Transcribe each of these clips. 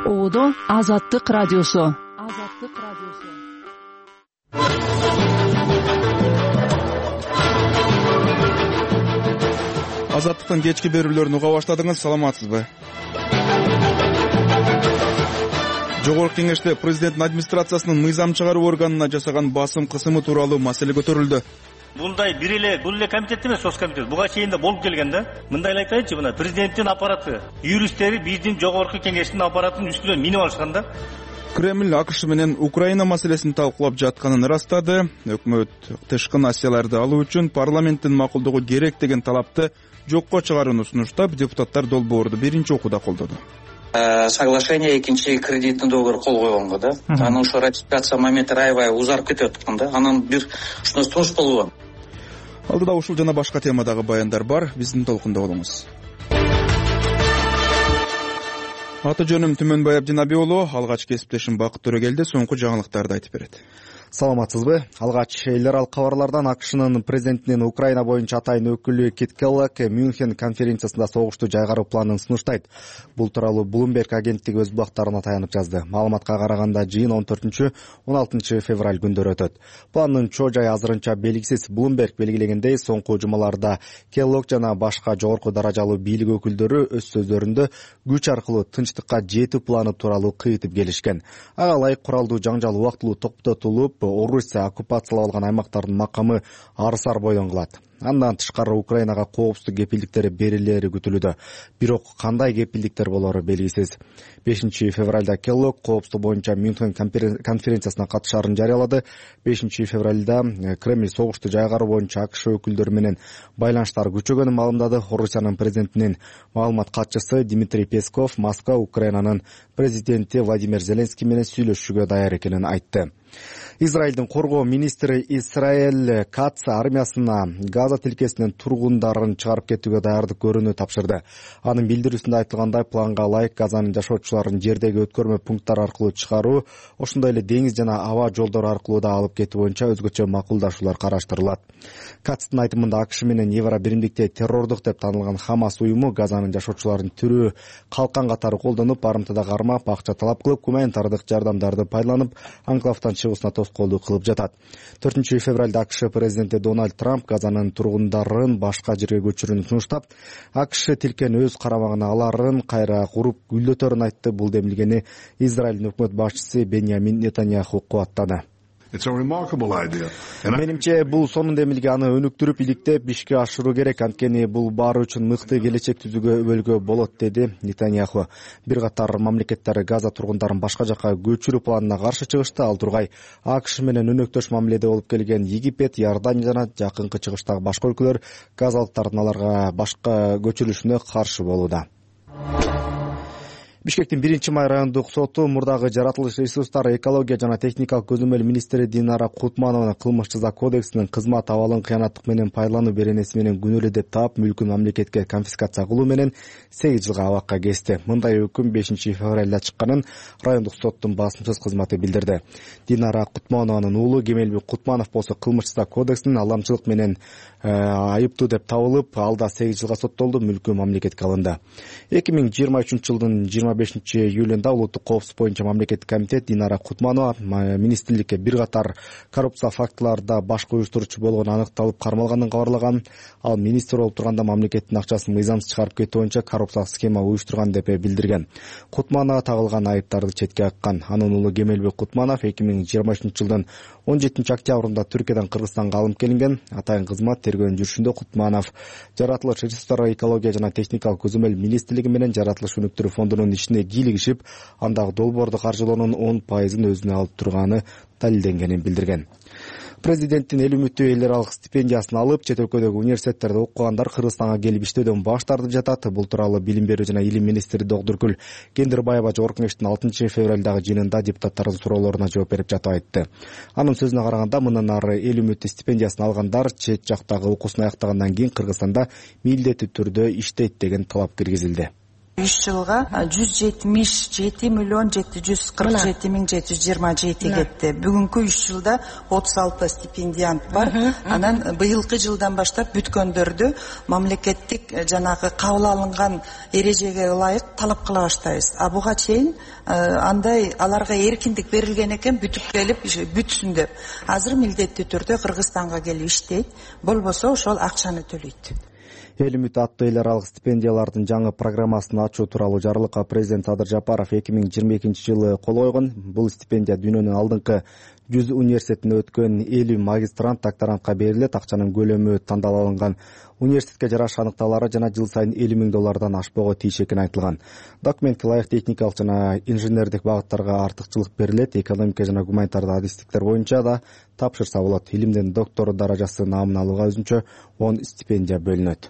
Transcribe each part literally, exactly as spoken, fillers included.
Оодо Азаттык радиосу. Азаттык радиосу. Азаттыктын кечки берүүлөрүн уга баштадыңыз, саламатсызбы? Жогорку Кеңеште президенттин администрациясынын мыйзам чыгаруу органына жасаган басым кысымы тууралуу маселе көтөрүлдү. Мындай бир эле бул эле комитет эмес, соц комитет. Буга чейин да болуп келген да. Мындай эле айтайынчы, мына президенттин аппараты, юристтери биздин жогорку кеңештин аппаратынын үстүнөн минип алышкан да. Кремль АКШ менен Украина маселесин талкуулап жатканын ырастады. Өкмөт тышкы насияларды алуу үчүн парламенттин макулдугу керек деген талапты жокко чыгарууну сунуштап, депутаттар долбоорду биринчи окууда колдоду. Соглашение экинчи кредиттин договору кол койгонго да. Анын ушу ратификация моменти аябай узарып кетип аткан да. Анан бир ушуна сунуш болбогон. Алдыда ушул жана башка темадагы баяндар бар. Биздин толкунда болуңуз. Аты жөнүм Түмөнбай Абдинаби уулу, алгач кесиптешим Бакыт Төрөгелди соңку жаңылыктарды айтып берет. Саламатсызбы? Алгач эл аралык кабарлардан АКШнын президентинин Украина боюнча атайын өкүлү Кит Келлог Мюнхен конференциясында согушту жайгаруу планын сунуштайт. Бул тууралуу Bloomberg агенттиги өз булактарына таянып жазды. Маалыматка караганда жыйын он төртүнчү он алтынчы февраль күндөрү өтөт. Пландын чоо жайы азырынча белгисиз. Bloomberg белгилегендей, соңку жумаларда Келлог жана башка жогорку даражалуу бийлик өкүлдөрү өз сөздөрүндө күч аркылуу тынчтыкка жетүү планы тууралуу кыйтып келишкен. Ага ылайык куралдуу жаңжал убактылуу токтотулуп, Орусия оккупациялап алган аймактардын макамы арысар бойдон кылат. Андан тышкары Украинага коопсуздук кепилдиктери берилери күтүлүүдө. Бирок кандай кепилдиктер болору белгисиз. бешинчи февралда Келлог коопсуздук боюнча Мюнхен конференциясына катышаарын жарыялады. бешинчи февралда Кремль согушту жайгаруу боюнча АКШ өкүлдөрү менен байланыштар күчөгөнүн маалымдады. Орусиянын президентинин маалымат катчысы Дмитрий Песков Москва Украинанын президенти Владимир Зеленский менен сүйлөшүүгө даяр экенин айтты. Израилдин коргоо министри Исраэль Кац армиясына Газа тилкесинен тургундарын чыгарып кетүүгө даярдык көрүүнү тапшырды. Анын билдирүүсүндө айтылгандай, планга ылайык Газанын жашоочуларын жердеги өткөрмө пункттар аркылуу чыгаруу, ошондой эле деңиз жана аба жолдору аркылуу да алып кетүү боюнча өзгөчө макулдашуулар караштырылат. Кацтын айтымында АКШ менен Евро биримдикте террордук деп танылган Хамас уюму Газанын жашоочуларын тирүү калкан катары колдонуп, барымтада кармап, акча талап кылып, гуманитардык жардамдарды пайдаланып, анклавтан чыгуусуна тоскоолдук кылып жатат. төртүнчү февралда АКШ президенти Дональд Трамп Газанын тургундарын башка жерге көчүрүүнү сунуштап, АКШ тилкени өз карамагына аларын, кайра куруп гүлдөтөрүн айтты. Бул демилгени Израилдин өкмөт башчысы Беньямин Нетаньяху кубаттады. Менимче бул сонун демилге, аны өнүктүрүп, иликтеп, ишке ашыруу керек. Анткени бул баары үчүн мыкты келечек түзүүгө өбөлгө болот, деди Нетаньяху. Бир катар мамлекеттер Газа тургундарын башка жака көчүрүү планына каршы чыгышты. Ал тургай АКШ менен өнөктөш мамиледе болуп келген Египет, Иордания жана жакынкы чыгыштагы башка өлкөлөр газалыктардын аларга башка көчүрүлүшүнө каршы болууда. Бишкектин биринчи май райондук соту мурдагы жаратылыш ресурстары, экология жана техникалык көзөмөл министри Динара Кутманованы кылмыш жаза кодексинин кызмат абалын кыянаттык менен пайдалануу беренеси менен күнөөлүү деп таап, мүлкүн мамлекетке конфискация кылуу менен сегиз жылга абакка кести. Мындай өкүм бешинчи февралда чыкканын райондук соттун басымсыз кызматы билдирди. Динара Кутманованын уулу Кемелбек Кутманов болсо кылмыш жаза кодексинин алдамчылык менен айыптуу деп табылып, алда сегиз жылга соттолду, мүлкү мамлекетке алынды. эки миң жыйырма үчүнчү жылдын жыйырма бешинчи июлунда улуттук коопсуздук боюнча мамлекеттик комитет Динара Кутманова министрликке бир катар коррупция фактыларда башкы уюштуруучу болгону аныкталып кармалганын кабарлаган. Ал министр болуп турганда мамлекеттин акчасын мыйзамсыз чыгарып кетүү боюнча коррупциялык схема уюштурган деп билдирген. Кутманова тагылган айыптарды четке каккан. Анын уулу Кемелбек Кутманов эки миң жыйырма үчүнчү жылдын он жетинчи октябрында Түркиядан Кыргызстанга алынып келинген. Атайын кызмат тергөөнүн жүрүшүндө Кутманов жаратылыш ресурстары, экология жана техникалык көзөмөл министрлиги менен жаратылыш өнүктүрүү фондунун ишине кийлигишип, андагы долбоорду каржылоонун он пайызын өзүнө алып турганы далилденгенин билдирген. Президенттин эл үмүттүү эл аралык стипендиясын алып, чет өлкөдөгү университеттерде окугандар Кыргызстанга келип иштөөдөн баш тартып жатат. Бул тууралуу билим берүү жана илим министри Доктуркүл Кендирбаева Жогорку Кеңештин алтынчы февралдагы жыйынында депутаттардын суроолоруна жооп берип жатып айтты. Анын сөзүнө караганда, мындан ары эл үмүттүү стипендиясын алгандар чет жактагы окуусун аяктагандан кийин Кыргызстанда милдеттүү түрдө иштейт деген талап киргизилди. үч жылга жүз жетимиш жети миллион жети жүз кырк жети миң жети жүз жыйырма жети кетти. Бүгүнкү үч жылда отуз алты стипендиант бар. Анан быйылкы жылдан баштап бүткөндөрдү мамлекеттик жанагы кабыл алынган эрежеге ылайык талап кыла баштайбыз. А буга чейин андай аларга эркиндик берилген экен, бүтүп келип бүтсүн деп. Азыр милдеттүү түрдө Кыргызстанга келип иштейт, болбосо ошол акчаны төлөйт. Эл үмүтү аттуу эл аралык стипендиялардын жаңы программасын ачуу тууралуу жарлыкка президент Садыр Жапаров эки миң жыйырма экинчи жылы кол койгон. Бул стипендия дүйнөнүн алдыңкы жүз университетине өткөн элүү магистрант, докторантка берилет. Акчанын көлөмү тандалып алынган университетке жараша аныкталары жана жыл сайын элүү миң доллардан ашпого тийиш экени айтылган. Документке ылайык техникалык жана инженердик багыттарга артыкчылык берилет. Экономика жана гуманитардык адистиктер боюнча да тапшырса болот. Илимдин доктору даражасы наамын алууга өзүнчө он стипендия бөлүнөт.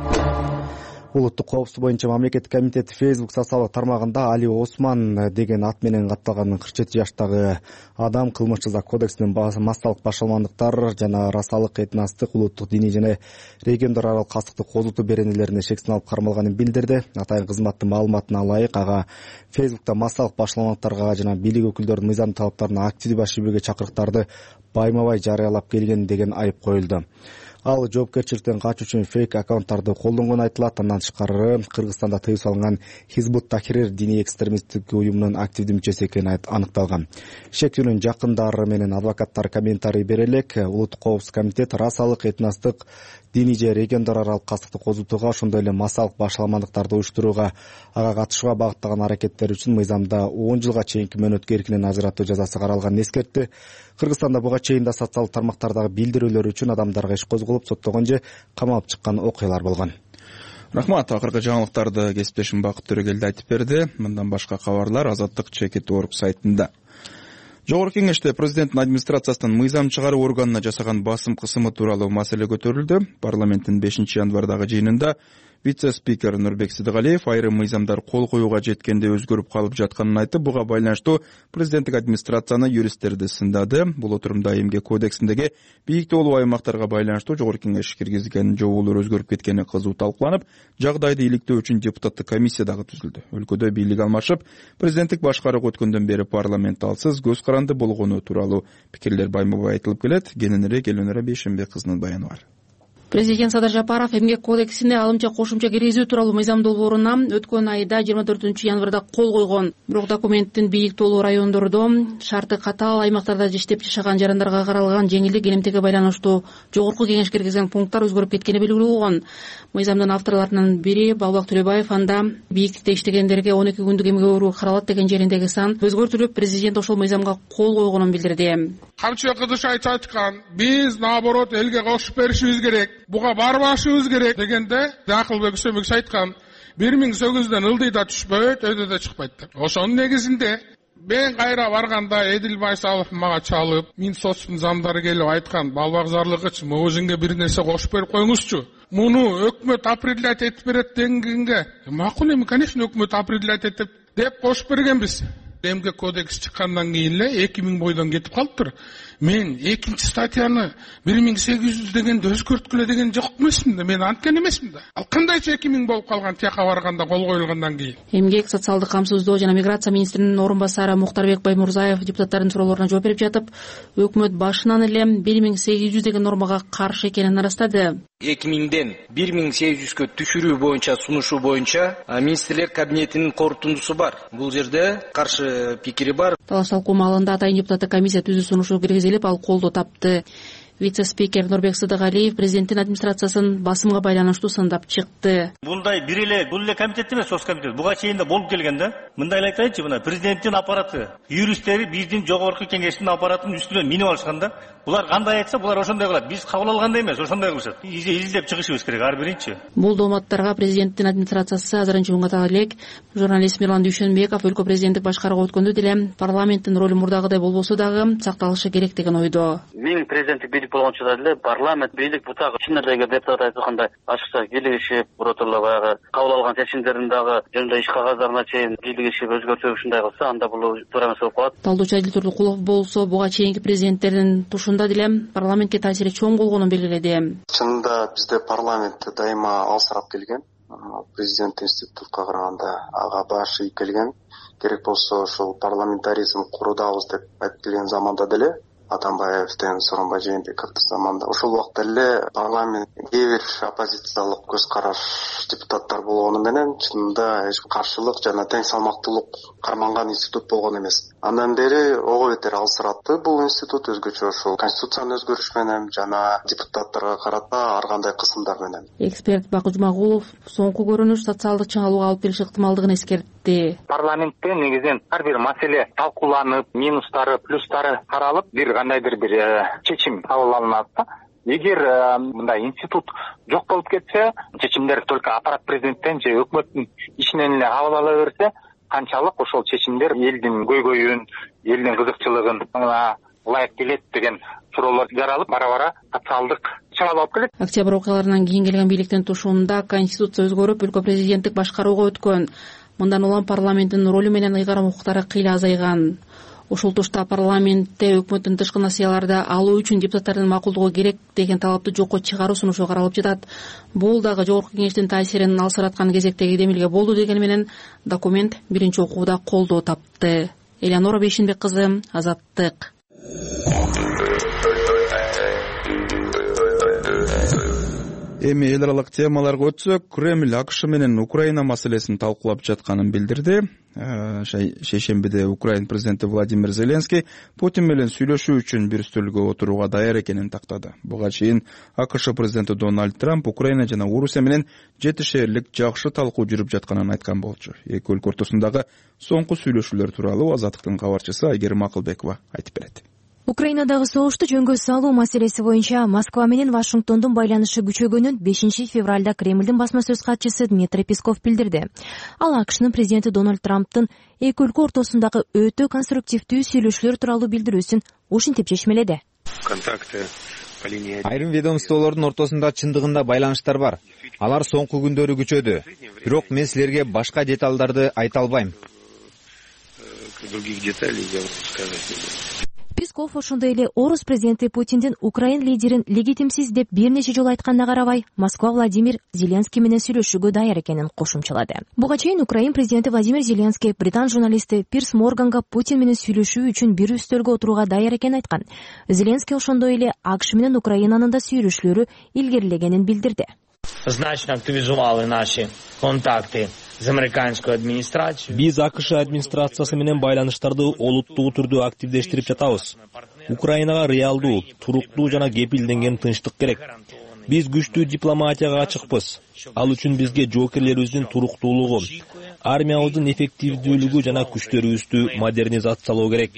Улуттук коопсуздук боюнча мамлекеттик комитет Facebook социалдык тармагында Али Осман деген ат менен катталган кырк жети жаштагы адам кылмыш жаза кодексинин массалык башаламандыктар жана расалык, этностук, улуттук, диний жана региондор аралык кастыктык козутуу беренелерине шектен алып кармалганын билдирди. Атайын кызматтын маалыматына ылайык ага Facebook'та массалык башаламандыктарга жана бийлик өкүлдөрүнүн мыйзам талаптарына активдүү баш ийүүгө чакырыктарды байма-бай жарыялап келген деген айып коюлду. Ал жоопкерчиликтен качуу үчүн фейк аккаунттарды колдонгону айтылат. Андан тышкары Кыргызстанда тыюу салынган Хизбут Тахрир диний экстремисттик уюмунун активдүү мүчөсү экени аныкталган. Шектүүнүн жакындары менен адвокаттар комментарий бере элек. Улуттук коопсуздук комитет расалык, этностук, диний же региондор аралык кастыкты козутууга, ошондой эле массалык башаламандыктарды уюштурууга, ага катышууга багыттаган аракеттер үчүн мыйзамда он жылга чейинки мөөнөткө эркинен ажыратуу жазасы каралганын эскертти. Кыргызстанда буга чейин да социалдык тармактардагы билдирүүлөр үчүн адамдарга иш козголуп, соттогон же камалып чыккан окуялар болгон. Рахмат. Акыркы жаңылыктарды кесиптешим Бакыт Төрөгелди айтып берди. Мындан башка кабарлар Азаттык чекит точка орг сайтында. Жогорку кеңеште президенттин администрациясынын мыйзам чыгаруу органына жасаган басым кысымы тууралуу маселе көтөрүлдү. Парламенттин бешинчи январдагы жыйынында вице-спикер Нурбек Сыдыгалиев айрым мыйзамдар кол коюуга жеткенде өзгөрүп калып жатканын айтып, буга байланыштуу президенттик администрацияны юристтерди сындады. Бул отурумда эмгек кодексиндеги бийиктүүлүү аймактарга байланыштуу жогорку кеңеш киргизген жоболор өзгөрүп кеткени кызуу талкууланып, жагдайды иликтөө үчүн депутаттык комиссия дагы түзүлдү. Өлкөдө бийлик алмашып, президенттик башкарууга өткөндөн бери парламент алсыз, көз каранды болгону тууралуу пикирлер байма-бай айтылып келет. Кененирээк Элөнөр Бейшенбек кызынын баяны бар. Президент Садыр Жапаров эмгек кодексине алымча кошумча киргизүү тууралуу мыйзам долбооруна өткөн айда жыйырма төртүнчү январда кол койгон. Бирок документтин бийиктүүлүү райондордо шарты катаал аймактарда иштеп жашаган жарандарга каралган жеңилдик элемтеге байланыштуу жогорку кеңеш киргизген пункттар өзгөрүп кеткени белгилүү болгон. Мыйзамдын авторлорунун бири Балбак Төлөбаев анда бийиктикте иштегендерге он эки күндүк эмгек өөрү каралат деген жериндеги сан өзгөртүлүп, президент ошол мыйзамга кол койгонун билдирди. Камчы кыдыш айткан, биз наоборот элге кошуп беришибиз керек. Буга барбашыбыз керек дегенде Акылбек Үсөнбеков айткан, бир миң сегиз жүздөн ылдыйда түшпөйт, өйдө да чыкпайт деп. Ошонун негизинде мен кайра барганда Эдил Байсалов мага чалып, Минсоцтун замдары келип айткан, Балбак Зарлыгыч, могузуңга бир нерсе кошуп берип коюңузчу. Муну өкмөт определять этип берет дегенге, макул эми, конечно, өкмөт определять этип деп кошуп бергенбиз. Эмгек кодекс чыккандан кийин эле эки миң бойдон кетип калыптыр. Мен экинчи статьяны бир миң сегиз жүз дегенде өзгөрткүлө деген жок эмесмин да, мен анткен эмесмин да. Ал кандайча эки миң болуп калган тияка барганда кол коюлгандан кийин. Эмгек, социалдык камсыздоо жана миграция министринин орун басары Муктарбек Баймурзаев депутаттардын суроолоруна жооп берип жатып, өкмөт башынан эле бир миң сегиз жүз деген нормага каршы экенин ырастады. эки миңден бир миң сегиз жүзгө түшүрүү боюнча сунушу боюнча министрлер кабинетинин корутундусу бар. Бул жерде каршы пикири бар. Талаш талкуу маалында атайын депутаттык комиссия түзүү сунушу киргизилип, ал колдоо тапты. Вице-спикер Нурбек Сыдыгалиев президенттин администрациясын басымга байланыштуу сындап чыкты. Мындай бир эле бул эле комитет эмес, соц комитет. Буга чейин да болуп келген да. Мындай айтайынчы, мына президенттин аппараты, юристтери биздин жогорку кеңештин аппаратынын үстүнө минип алышкан да. Булар кандай айтса, булар ошондой кылат. Биз кабыл алгандай эмес, ошондой кылышат. Изилдеп чыгышыбыз керек ар биринчи. Бул дооматтарга президенттин администрациясы азырынча унгата элек. Журналист Мирлан Дүйшөнбеков өлкө президенттик башкарууга өткөндө деле парламенттин ролу мурдагыдай болбосо дагы сакталышы керек деген ойдо. Мен президенттик бийлик болгончо деле парламент бийлик бутагы чынындагы депутат айткандай ачыкча кийлигишип, роторло баягы кабыл алган чечимдерин дагы жөнүндө иш кагаздарына чейин кийлигишип өзгөртүп ушундай кылса, анда бул туура эмес болуп калат. Талдоочу Адил Турдукулов болсо буга чейинки президенттердин тушунда деле парламентке таасири чоң болгонун белгиледи. Чынында бизде парламент дайыма алсырап келген. президент институтка караганда ага баш ийгилген. Керек болсо ошол парламентаризм курудабыз деп айтып келген заманда деле Атамбаевден Сооронбай Жээнбековдун заманында ошол убакта эле парламент кээ бир оппозициялык көз караш депутаттар болгону менен чынында эч каршылык жана тең салмактуулук карманган институт болгон эмес. Андан бери ого бетер алсыратты бул институт, өзгөчө ошол конституцияны өзгөрүш менен жана депутаттарга карата ар кандай кысымдар менен. Эксперт Бакыт Жумагулов соңку көрүнүш социалдык чыңалууга алып келиши ыктымалдыгын эскертти. Парламентте негизинен ар бир маселе талкууланып, минустары, плюстары каралып, бир кандайдыр бир чечим кабыл алынат да. Эгер мындай институт жок болуп кетсе, чечимдер только аппарат президенттен же өкмөттүн ишинен эле кабыл ала берсе, канчалык ошол чечимдер элдин көйгөйүн, элдин кызыкчылыгын ылайык келет деген суроолор жаралып, бара-бара социалдык чыңалуу алып келет. Октябрь окуяларынан кийин келген бийликтин тушуунда конституция өзгөрүп, өлкө президенттик башкарууга өткөн. Мындан улам парламенттин ролу менен ыйгарым укуктары кыйла азайган. Ушул тушта парламентте өкмөттүн тышкы насыяларды алуу үчүн депутаттардын макулдугу керек деген талапты жокко чыгаруу сунушу каралып жатат. Бул дагы жогорку кеңештин таасирин алсыраткан кезектеги демилге болду дегени менен документ биринчи окууда колдоо тапты. Элеонора Бейшинбек кызы, Азаттык. Эми эл аралык темаларга өтсөк, Кремль АКШ менен Украина маселесин талкуулап жатканын билдирди. Шейшембиде Украина президенти Владимир Зеленский Путин менен сүйлөшүү үчүн бир стөлгө отурууга даяр экенин тактады. Буга чейин АКШ президенти Дональд Трамп Украина жана Орусия менен жети шээрлик жакшы талкуу жүрүп жатканын айткан болчу. Эки өлкө ортосундагы соңку сүйлөшүүлөр тууралуу Азаттыктын кабарчысы Айгерим Акылбекова айтып берет. Украинадагы согушту жөнгө салуу маселеси боюнча Москва менен Вашингтондун байланышы күчөгөнүн бешинчи февралда Кремлдин басма сөз катчысы Дмитрий Песков билдирди. Ал АКШнын президенти Дональд Трамптын эки өлкө ортосундагы өтө конструктивдүү сүйлөшүүлөр тууралуу билдирүүсүн ушинтип чечмеледи. Айрым ведомстволордун ортосунда чындыгында байланыштар бар. Алар соңку күндөрү күчөдү. Бирок мен силерге башка деталдарды айта албайм. Песков ошондой эле орус президенти Путиндин Украин лидерин легитимсиз деп бир нече жолу айтканына карабай, Москва Владимир Зеленский менен сүйлөшүүгө даяр экенин кошумчалады. Буга чейин Украин президенти Владимир Зеленский британ журналисти Пирс Морганга Путин менен сүйлөшүү үчүн бир үстөлгө отурууга даяр экенин айткан. Зеленский ошондой эле АКШ менен Украинанын да сүйлөшүүлөрү илгерилегенин билдирди. Значно активизовали наши контакты с американской администрацией. Биз АКШ администрациясы менен байланыштарды олуттуу түрдө активдештирип жатабыз. Украинага реалдуу, туруктуу жана кепилденген тынчтык керек. Биз күчтүү дипломатияга ачыкпыз. Ал үчүн бизге жоокерлерибиздин туруктуулугу, армиябыздын эффективдүүлүгү жана күчтөрүбүздү модернизациялоо керек.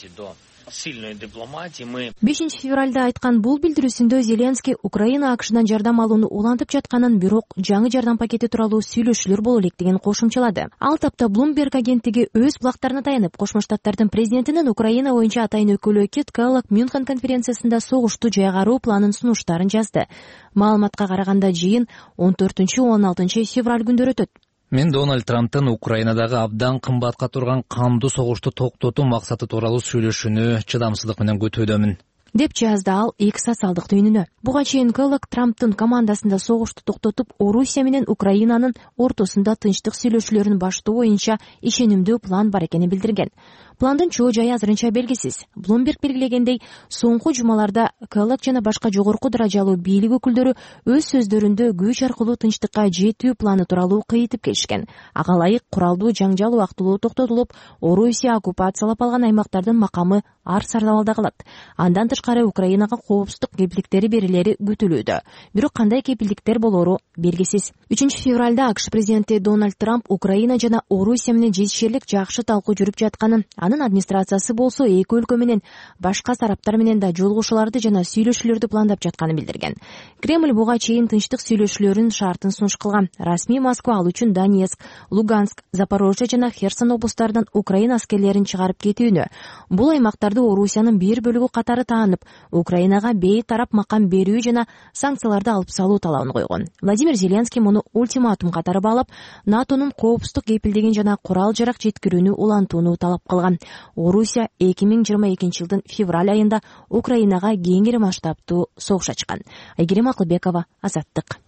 бешинчи февралда айткан бул билдирүүсүндө Зеленский Украина АКШдан жардам алууну улантып жатканын, бирок жаңы жардам пакети тууралуу сүйлөшүүлөр боло электигин кошумчалады. Ал тапта Bloomberg агенттиги өз булактарына таянып, Кошмо Штаттардын президентинин Украина боюнча атайын өкүлү Кит Келлог Мюнхен конференциясында согушту жайгаруу планын сунуштарын жазды. Маалыматка караганда жыйын он төртүнчү он алтынчы февраль күндөрү өтөт. Мен Дональд Трамптын Украинадагы абдан кымбатка турган кандуу согушту токтотуу максаты тууралуу сүйлөшүүнү чыдамсыздык менен күтүүдөмүн, деп жазды ал эки социалдык түйүнүнө. Буга чейин Келлог Трамптын командасында согушту токтотуп, Орусия менен Украинанын ортосунда тынчтык сүйлөшүүлөрүн баштоо боюнча ишенимдүү план бар экенин билдирген. Пландын чоо жайы азырынча белгисиз. Bloomberg белгилегендей, соңку жумаларда Келлог жана башка жогорку даражалуу бийлик өкүлдөрү өз сөздөрүндө күч аркылуу тынчтыкка жетүү планы тууралуу кыйтып келишкен. Ага ылайык куралдуу жаңжал убактылуу токтотулуп, Орусия оккупациялап алган аймактардын макамы ар сардабалда калат. Андан тышкары Украинага коопсуздук кепилдиктери берилери күтүлүүдө. Бирок кандай кепилдиктер болору белгисиз. үчүнчү февралда АКШ президенти Дональд Трамп Украина жана Орусия менен жетишерлик жакшы талкуу жүрүп жатканын, анын администрациясы болсо эки өлкө менен башка тараптар менен да жолугушууларды жана сүйлөшүүлөрдү пландап жатканын билдирген. Кремль буга чейин тынчтык сүйлөшүүлөрүнүн шартын сунуш кылган. Расмий Москва ал үчүн Донецк, Луганск, Запорожье жана Херсон облустарынан Украина аскерлерин чыгарып кетүүнү, бул аймактарды Орусиянын бир бөлүгү катары таанып, Украинага бей тарап макам берүү жана санкцияларды алып салуу талабын койгон. Владимир Зеленский муну ультиматум катары баалап, НАТОнун коопсуздук кепилдигин жана курал жарак жеткирүүнү улантууну талап кылган. Орусия эки миң жыйырма экинчи жылдын февраль айында Украинага кеңири масштабтуу согуш ачкан. Айгерим Акылбекова, Азаттык.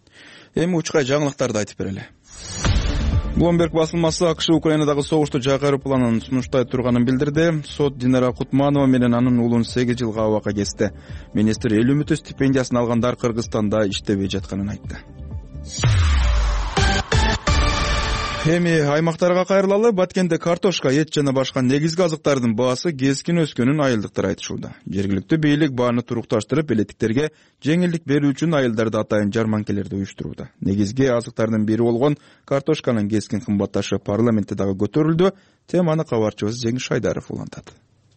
Эми учкай жаңылыктарды айтып берели. Bloomberg басылмасы АКШ Украинадагы согушту жайгаруу планын сунуштай турганын билдирди. Сот Динара Кутманова менен анын уулун сегиз жылга абакка кести. Министр элүү үмүттүү стипендиясын алгандар Кыргызстанда иштебей жатканын айтты. Эми аймактарга кайрылалы. Баткенде картошка, эт жана башка негизги азыктардын баасы кескин өскөнүн айылдыктар айтышууда. Жергиликтүү бийлик бааны турукташтырып, элеттиктерге жеңилдик берүү үчүн айылдарды атайын жарманкелерди уюштурууда. Негизги азыктардын бири болгон картошканын кескин кымбатташы парламентте дагы көтөрүлдү. Теманы кабарчыбыз Жеңиш Шайдаров улантат.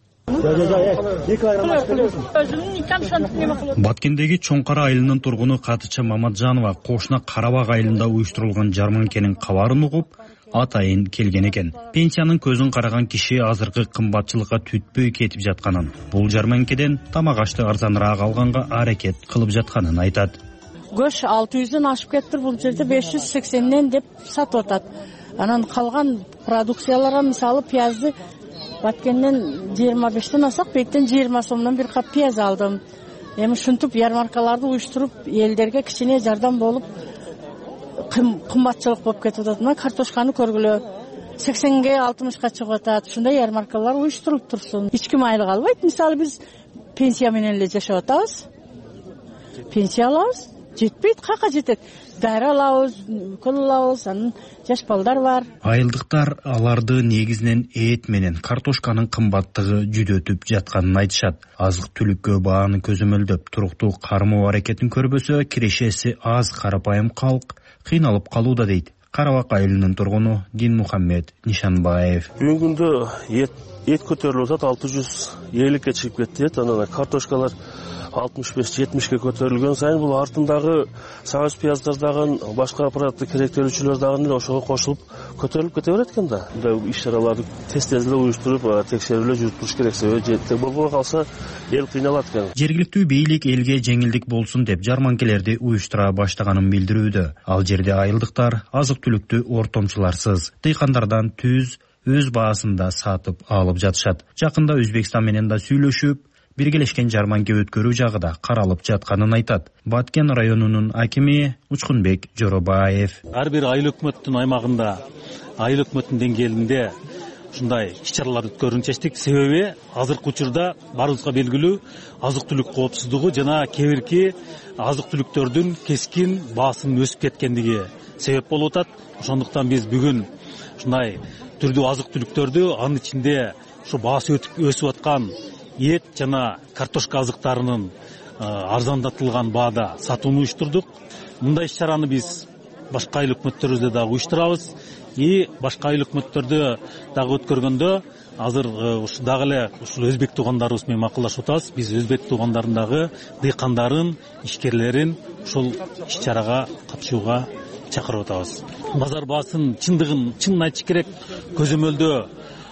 Баткендеги Чоңкара айылынын тургуну Катыча Мамаджанова кошуна Карабак айылында уюштурулган жарманкенин кабарын угуп, атайын келген экен. Пенсиянын көзүн караган киши азыркы кымбатчылыкка түтпөй кетип жатканын, бул жарманкеден тамак ашты арзаныраак алганга аракет кылып жатканын айтат. Көш алты жүздөн ашып кетти, бул жерде беш жүз сексенден деп сатып атат. Анан калган продукцияларга мисалы пиязды Баткенден жыйырма бештен асак, беттен жыйырма сомдон бир кап пияз алдым. Эми ушинтип ярмаркаларды уюштуруп, элдерге кичине жардам болуп, кымбатчылык болуп кетип атат. Мына картошканы көргүлө сексенге алтымышка чыгып атат. Ушундай ярмаркалар уюштурулуп турсун. Эч ким айлык албайт. Мисалы биз пенсия менен эле жашап атабыз. Пенсия алабыз, жетпейт, кака жетет. Дары алабыз, көл алабыз, анын жаш балдар бар. Айылдыктар аларды негизинен эт менен картошканын кымбаттыгы жүдөтүп жатканын айтышат. Азык түлүккө бааны көзөмөлдөп, туруктуу кармоо аракетин көрбөсө, кирешеси аз карапайым калк кыйналып калууда дейт Карабак айылынын тургуну Дин Мухаммед Нишанбаев. Бүгүнкү күндө эт эт көтөрүлүп атат, алты жүз элүүгө чыгып кетти. Анан картошкалар алтымыш беш жетимишке көтөрүлгөн сайын бул артындагы сагыз пияздар дагы, башка аппаратты керектелүүчүлөр дагы ошого кошулуп көтөрүлүп кете берет экен да. Мындай иш-чараларды тез-тез эле уюштуруп, текшерүүлөр жүрүтүш керек. Себеби жетти болбой калса эл кыйналат экен. Жергиликтүү бийлик элге жеңилдик болсун деп жарманкелерди уюштура баштаганын билдирүүдө. Ал жерде айылдыктар азык-түлүктү ортомчуларсыз, дыйкандардан түз өз баасында сатып алып жатышат. Жакында Өзбекстан менен да сүйлөшүп, биргелешкен жарманке өткөрүү жагы да каралып жатканын айтат. Баткен районунун акими Учкунбек Жоробаев. Ар бир айыл өкмөттүн аймагында, айыл өкмөттүн деңгээлинде ушундай иш-чараларды өткөрүүнү чечтик. Себеби азыркы учурда баарыбызга белгилүү азык-түлүк коопсуздугу жана кебирки азык-түлүктөрдүн кескин баасынын өсүп кеткендиги себеп болуп атат. Ошондуктан биз бүгүн ушундай түрдүү азык-түлүктөрдү, анын ичинде ушу баасы өсүп аткан эт жана картошка азыктарынын арзандатылган баада сатууну уюштурдук. Мындай иш-чараны биз башка айыл өкмөттөрүбүздө дагы уюштурабыз. И башка айыл өкмөттөрдө дагы өткөргөндө азыр ушу дагы эле ушул өзбек туугандарыбыз менен макулдашып атабыз. Биз өзбек туугандарын дагы, дыйкандарын, ишкерлерин ушул иш-чарага катышууга чакырып атабыз. Базар баасын чындыгын, чынын айтыш керек, көзөмөлдөө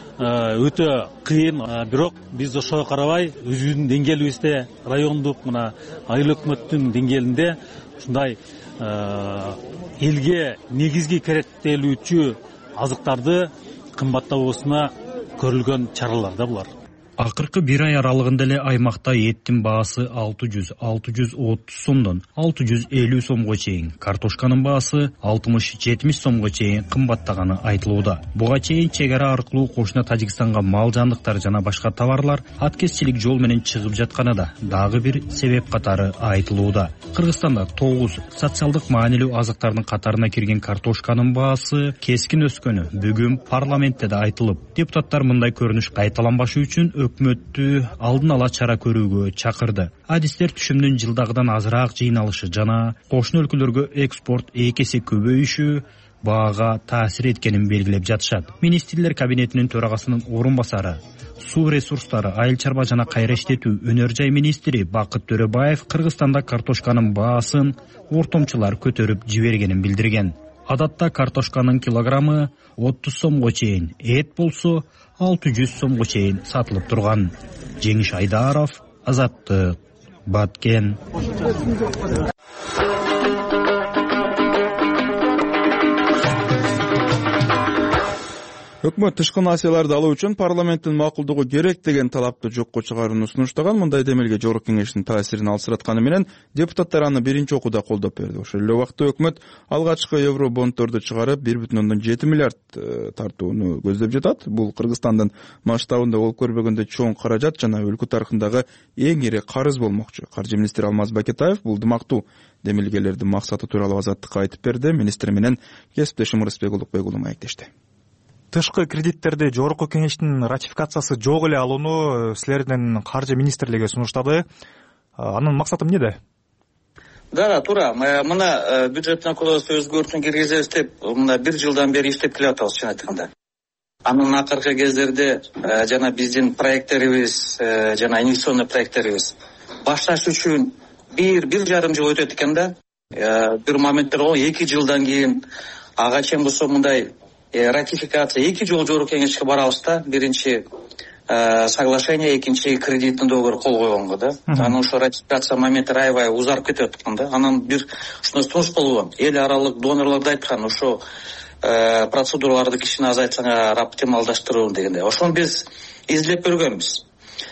өтө кыйын, бирок биз ошого карабай өзүбүздүн деңгээлибизде, райондук мына айыл өкмөттүн деңгээлинде ушундай элге негизги керектелүүчү азыктарды кымбаттабоосуна көрүлгөн чаралар да булар. Акыркы бир ай аралыгында эле аймакта эттин баасы алты жүз алты жүз отуз сомдон алты жүз элүү сомго чейин, картошканын баасы алтымыш жетимиш сомго чейин кымбаттаганы айтылууда. Буга чейин чек ара аркылуу кошуна Тажикстанга мал жандыктар жана башка товарлар аткезчилик жол менен чыгып жатканы да дагы бир себеп катары айтылууда. Кыргызстанда тогуз социалдык маанилүү азыктардын катарына кирген картошканын баасы кескин өскөнү бүгүн парламентте да айтылып, депутаттар мындай көрүнүш кайталанбашы үчүн өкмөттү алдын ала чара көрүүгө чакырды. Адистер түшүмдүн жылдагыдан азыраак жыйналышы жана кошуна өлкөлөргө экспорт эки эсе көбөйүшү баага таасир эткенин белгилеп жатышат. Министрлер кабинетинин төрагасынын орун басары, суу ресурстары, айыл чарба жана кайра иштетүү өнөр жай министри Бакыт Төрөбаев Кыргызстанда картошканын баасын ортомчулар көтөрүп жибергенин билдирген. Адатта картошканын килограммы отуз сомго чейин, эт болсо алты жүз сомго чейин сатылып турган. Жеңиш Айдаров, Азаттык, Баткен. Өкмөт тышкы насыяларды алуу үчүн парламенттин макулдугу керек деген талапты жокко чыгарууну сунуштаган. Мындай демелге Жогорку Кеңештин таасирин алсыратканы менен депутаттар аны биринчи окууда колдоп берди. Ошол эле убакта өкмөт алгачкы евро бонддорду чыгарып бир бүтүн ондон жети миллиард тартууну көздөп жатат. Бул Кыргызстандын масштабында болуп көрбөгөндө чоң каражат жана өлкө тарыхындагы эң ири карыз болмокчу. Каржы министри Алмаз Бакетаев бул дымактуу демилгелердин максаты тууралуу Азаттыкка айтып берди. Министр менен кесиптешим Рысбек Улукбек уулу маектешти. Тышкы кредиттерди Жогорку Кеңештин ратификациясы жок эле алууну силердин каржы министрлиги сунуштады. Анын максаты эмнеде? Да, туура. Мына бюджеттин кодексин өзгөртүүнү киргизебиз деп, мына бир жылдан бери иштеп келатабыз, чын айтканда. Анын акыркы кездерде жана биздин проекттерибиз, жана инвестиционный проекттерибиз башташ үчүн бир бир жарым жыл өтөт экен да. Бир моменттер болот, эки жылдан кийин ага чейин болсо мындай ратификация эки жолу Жогорку Кеңешке барабыз да. Биринчи соглашение, экинчи кредиттин договору кол койгонго да. Анан ошо ратификация моменттер аябай узарып кетип аткан да. Анан бир ушуна сунуш болгон. Эл аралык донорлор да айткан, ошо процедураларды кичине азайтсаңар, оптималдаштыруу дегенде. Ошону биз изилдеп көргөнбүз.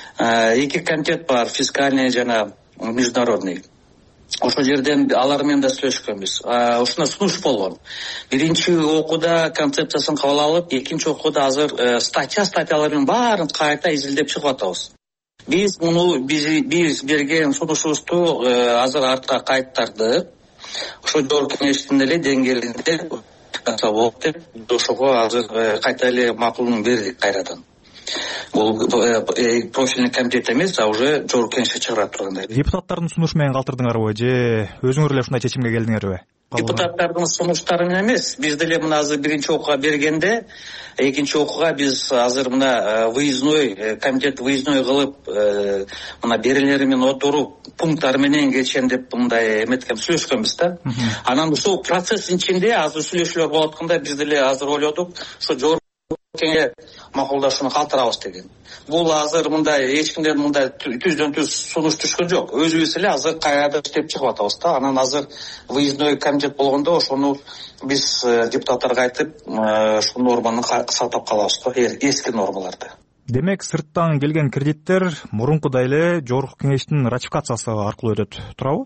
Эки комитет бар, фискальный жана международный. Ошол жерден алар менен да сүйлөшкөнбүз. Ушуна сунуш болгон. Биринчи окууда концепциясын кабыл алып, экинчи окууда азыр статья статьяларын баарын кайта изилдеп чыгып атабыз. Биз муну биз берген сунушубузду азыр артка кайттардык. Ошо Жогорку Кеңештин эле деңгээлинде болуп деп, ошого азыр кайта эле макулун бердик кайрадан. Бул профильный комитет эмес, а уже Жогорку Кеңешке чыгарат тургандай. Депутаттардын сунушу менен калтырдыңарбы же өзүңөр эле ушундай чечимге келдиңерби? Депутаттардын сунуштары менен эмес. Биз деле мына азыр биринчи окууга бергенде, экинчи окууга биз азыр мына выездной комитет выездной кылып, мына берелери менен отуруп, пункттар менен кечен деп мындай эметкен сүйлөшкөнбүз да. Анан ушул процесстин ичинде азыр сүйлөшүүлөр болуп атканда биз деле азыр ойлодук, ошо Жогорку Кеңешке макулдашууну калтырабыз деген. Бул азыр мындай эч кимден мындай түздөн түз сунуш түшкөн жок. Өзүбүз эле азыр кайрадан иштеп чыгып атабыз да. Анан азыр выездной комитет болгондо ошону биз депутаттарга айтып, ушул норманы сактап калабыз да, эски нормаларды. Демек, сырттан келген кредиттер мурункудай эле Жогорку Кеңештин ратификациясы аркылуу өтөт, туурабы?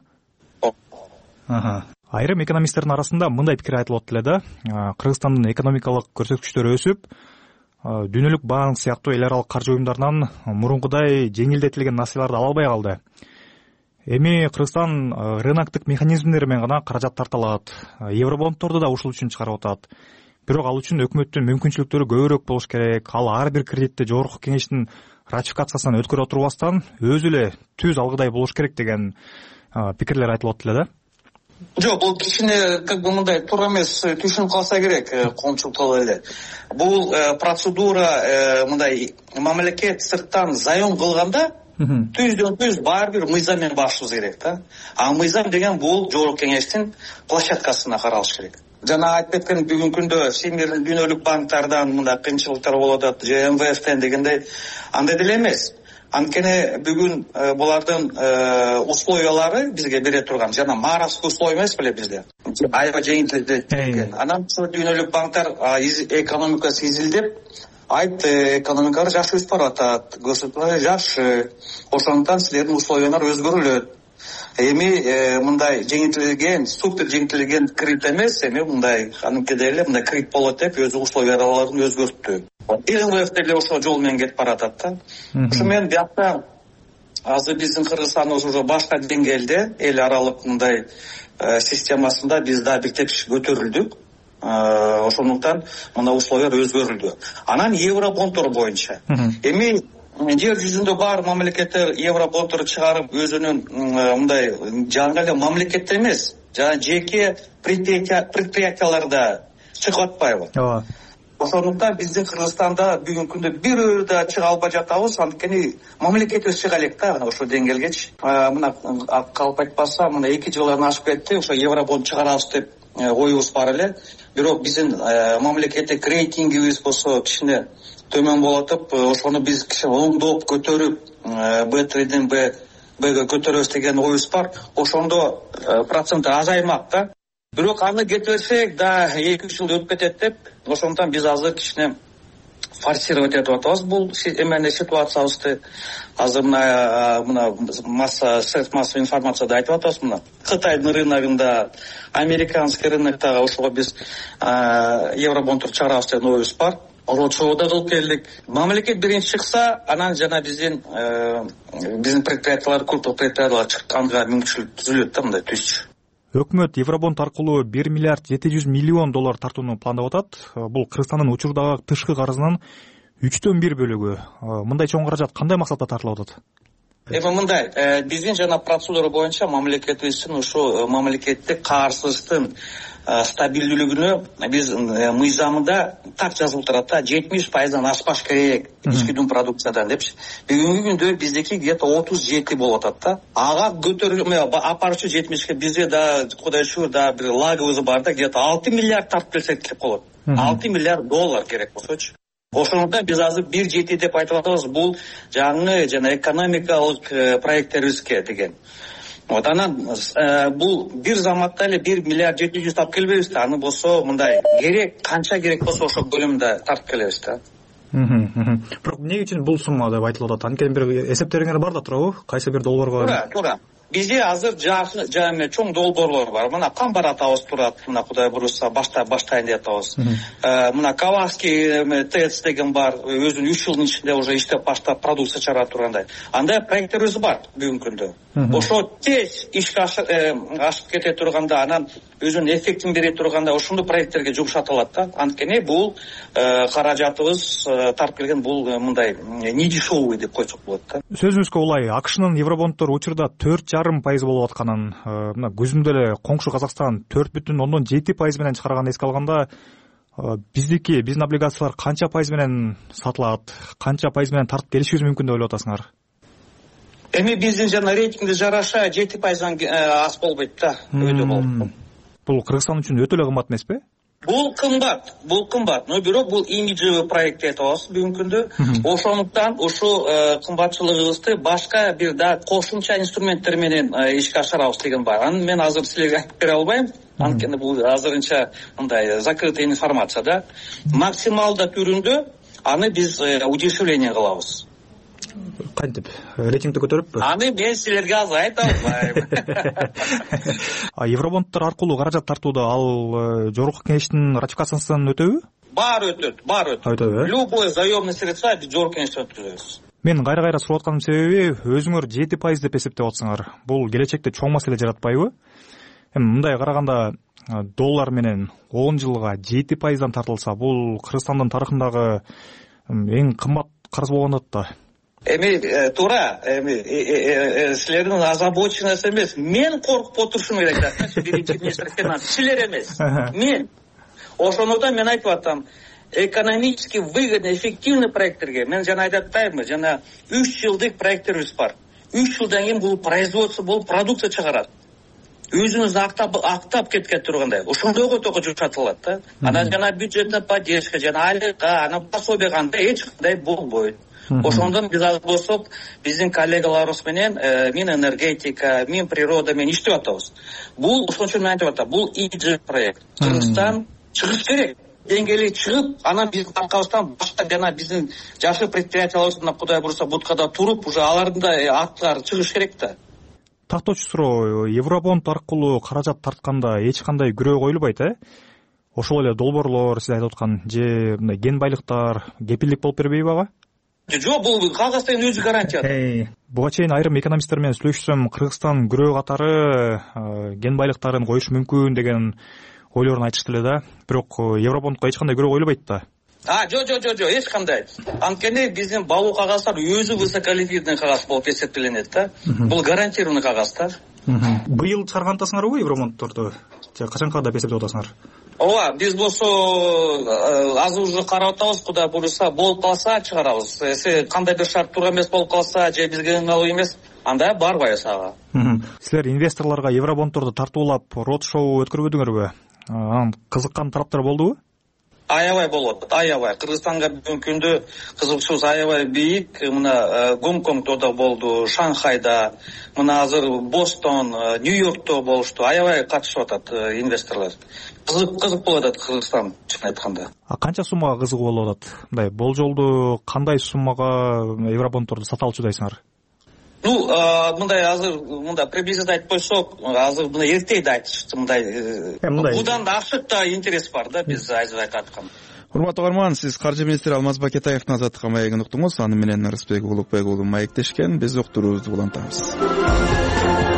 Ага. Айрым экономисттердин арасында мындай пикир айтылып эле да. Кыргызстандын экономикалык көрсөткүчтөрү өсүп, дүйнөлүк банк сыяктуу эл аралык каржы уюмдарынан мурункудай жеңилдетилген насыяларды ала албай калды. Эми Кыргызстан рыноктук механизмдери менен гана каражат тарта алат. Евробонддорду да ушул үчүн чыгарып атат. Бирок ал үчүн өкмөттүн мүмкүнчүлүктөрү көбүрөөк болуш керек. Ал ар бир кредитти Жогорку Кеңештин ратификациясынан өткөрө отурбастан өзү эле түз алгыдай болуш керек деген пикирлер айтылып эле да. Жок, бул кичине как бы мындай туура эмес түшүнүп калса керек, коомчулук эле. Бул процедура мындай мамлекет сырттан заем кылганда түздөн түз баары бир мыйзам менен башыбыз керек да. А мыйзам деген бул Жогорку Кеңештин площадкасына каралыш керек. Жана айтып кеткен бүгүнкү күндө Всемирный дүйнөлүк банктардан мындай кыйынчылыктар болуп атат, же эм вэ эфтен дегендей андай деле эмес. Анткени бүгүн булардын условиялары бизге бере турган жана маравский условия эмес беле бизде. Аябай жеңилдетилген. Анан ушул дүйнөлүк банктар экономикасын изилдеп, айт экономикалар жакшы өсүп баратат, көрсөтмөлөр жакшы. Ошондуктан силердин условиялар өзгөрүлөт. Эми мындай жеңилдетилген, супер жеңилдетилген кредит эмес, эми мындай аныкиде эле мындай кредит болот деп өзү условияларын өзгөрттү. эм вэ эф деле ошол жол менен кетип баратат да. Ошо менен биякта азыр биздин Кыргызстандыбыз уже башка деңгээлде эл аралык мындай системасында биз да бир тепкич көтөрүлдүк. Ошондуктан мына условиялар өзгөрүлдү. Анан евробонддор боюнча эми жер жүзүндө бар мамлекеттер евробонддор чыгарып өзүнүн мындай жаңы эле мамлекеттер эмес, жана жеке предприятияларда чыгып атпайбы? Ооба. Ошондуктан биздин Кыргызстанда бүгүнкү күндө бирөө да чыга албай жатабыз, анткени мамлекетибиз чыга элек да ошо деңгээлгечи. Мына калп айтпаса, мына эки жылдан ашып кетти, ошо евробонд чыгарабыз деп оюбуз бар эле. Бирок биздин мамлекеттик рейтингибиз болсо кичине төмөн болуп атып, ошону биз кичине оңдоп көтөрүп, бэ триден Б-ге көтөрөбүз деген оюбуз бар. Ошондо процент азаймак да. Бирок аны кетирсек да эки үч жыл өтүп кетет деп, ошондуктан биз азыр кичине форсировать этип атабыз бул эмени ситуациябызды. Азыр мына мына масса средств массовой информацияда айтып атабыз, мына Кытайдын рыногунда, американский рыноктогу ошого биз евробондтор чыгарабыз деген оюбуз бар. Ротшоу да кылып келдик. Мамлекет биринчи чыкса, анан жана биздин биздин предприятиялар, крупный предприятиялар чыкканга мүмкүнчүлүк түзүлөт да, мындай түзчү. Өкмөт евробонд аркылуу бир миллиард жети жүз миллион доллар тартууну пландап атат. Бул Кыргызстандын учурдагы тышкы карызынын үчтөн бир бөлүгү. Мындай чоң каражат кандай максатта тартылып атат? Эми мындай, биздин жана процедура боюнча мамлекетибиздин ушу мамлекеттик каарсыздыктын стабилдүүлүгүнө биз мыйзамында так жазылып турат да, жетимиш пайыздан ашпаш керек ички дүң продукциядан депчи. Бүгүнкү күндө биздики где-то отуз жети болуп атат да. Ага көтөрүлмө апарчу жетимишке бизде да кудай шүгүр да бир лагыбыз бар да, где-то алты миллиард тартып келсек деп болот. алты миллиард доллар керек болсочу. Ошондо биз азыр бир жети деп айтып атабыз, бул жаңы жана экономикалык проекттерибизге деген. Вот анан бул бир заматта эле бир миллиард жети жүз тап келбейбиз да, аны болсо мындай керек, канча керек болсо ошол көлөмдө тартып келебиз да. Бирок эмне үчүн бул сумма деп айтылып атат? Анткени бир эсептериңер бар да туурабы? Кайсы бир долбоорго? Туура, туура. Бизде азыр жакшы жаме чоң долбоорлор бар. Мына Камбар атабыз турат, мына Кудай буйруса башта баштайын деп атабыз. Мына Каваский ТЭЦ деген бар, өзүнүн үч жылдын ичинде уже иштеп баштап продукция чыгарып тургандай. Андай проекттерибиз бар бүгүнкү күндө. Ошо тез ишке ашып кете турганда, анан өзүнүн эффектин бере турганда ошондой проекттерге жумшатылат да. Анткени бул каражатыбыз тартып келген бул мындай не дешевый деп койсок болот да. Сөзүбүзгө улай, АКШнын евробонддор учурда төрт жарым пайыз болуп атканын, мына көзүмдө эле коңшу Казакстан төрт бүтүн ондон жети пайыз менен чыгарганды эске алганда, биздики, биздин облигациялар канча пайыз менен сатылат, канча пайыз менен тартып келишибиз мүмкүн деп ойлоп атасыңар? Эми биздин жана рейтингге жараша жети пайыздан аз болбойт да, өйдө болот. Бул Кыргызстан үчүн өтө эле кымбат эмеспи? Бул кымбат, бул кымбат. Но бирок бул имиджевый проект деп атабыз бүгүнкү күндө. Ошондуктан ушу кымбатчылыгыбызды башка бир да кошумча инструменттер менен ишке ашырабыз деген бар. Аны мен азыр силерге айтып бере албайм. Анткени бул азырынча мындай закрытый информация да. Максималда түрүндө аны биз удешевление кылабыз. Кантип? Рейтингди көтөрүппү? Аны мен силерге азыр айта албайм. А евробонддор аркылуу каражат тартууда ал жогорку кеңештин ратификациясынан өтөбү? Бар өтөт, бар өтөт. Өтөбү? Любой заемный средства биз жогорку кеңештен өткүзөбүз. Мен кайра-кайра сурап атканымдын себеби, өзүңөр жети пайыз деп эсептеп атсыңар. Бул келечекте чоң маселе жаратпайбы? Эми мындай караганда, доллар менен он жылга жети пайыздан тартылса, бул Кыргызстандын тарыхындагы эң кымбат карыз болгондот да. Эми туура, эми силердин озабоченность эмес. Мен коркуп отурушум керек да. Биринчи министр финанс, силер эмес. Мен. Ошондуктан мен айтып атам, экономически выгодный, эффективный проекттерге мен жана айтып атпаймынбы, жана үч жылдык проекттерибиз бар. үч жылдан кийин бул производство болуп продукция чыгарат. Өзүнүз актап актап кеткен тургандай. Ошондойго тoko жумшатылат да. Анан жана бюджетная поддержка, жана айлыкка, анан пособие кандай эч кандай болбойт. Ошондон биз азыр болсок, биздин коллегаларыбыз менен Минэнергетика, Минприрода менен иштеп атабыз. Бул ошончо мен айтып атам, бул имиджевый проект. Кыргызстан чыгыш керек. Деңгээлге чыгып, анан биздин аркабыздан башка жана биздин жакшы предприятияларыбыз Кудай буйруса буткада туруп, уже алардын да аттары чыгыш керек да. Тактоочу суроо, евробонд аркылуу каражат тартканда эч кандай күрөө коюлбайт, э? Ошол эле долбоорлор, сиз айтып аткан, же мындай кен байлыктар кепилдик болуп бербейби ага? Жок, бул кагазтын өзү гарантия. Буга чейин айрым экономисттер менен сүйлөшсөм, Кыргызстан күрөө катары кен байлыктарын коюш мүмкүн деген ойлорун айтышты эле да. Бирок евробондко эч кандай күрөө коюлбайт да. А, жок, жок, жок, жок, эч кандай. Анткени биздин балуу кагаздар өзү высоколиквидный кагаз болуп эсептелинет да. Бул гарантированный кагаз да. Быйыл чыгарган атасыңарбы евробонддорду? Же качанка деп эсептеп атасыңар? Ооба, биз болсо азыр уже карап атабыз, Кудай буйруса болуп калса чыгарабыз. Эсе кандай бир шарт туура эмес болуп калса, же бизге ыңгайлуу эмес, анда барбайбыз ага. Силер инвесторлорго евробонддорду тартуулап род шоу өткөрбөдүңөрбү? Анан кызыккан тараптар болдубу? аябай болуп атат, аябай. Кыргызстанга бүгүнкү күндө кызыгуучубуз аябай бийик. Мына Гонконгдо да болду, Шанхайда, мына азыр Бостон, Нью-Йоркто болушту. Аябай катышып атат инвесторлор. Кызык кызык болуп атат Кыргызстан, чын айтканда. А канча суммага кызыгуу болуп атат? Мындай болжолду кандай суммага евробонддорду сата алчудайсыңар? Ну, мындай азыр мындай приблизительно айтып койсок, азыр мындай эртейди айтышты, мындай будан да ашык да интерес бар да, биз айзыбайга айткан. Урматтуу угарман, сиз каржы министри Алмаз Бакетаевдин азаттыкка маегин уктуңуз. Аны менен Ырысбек Улукбек уулу маектешкен. Биз уктуруубузду улантабыз.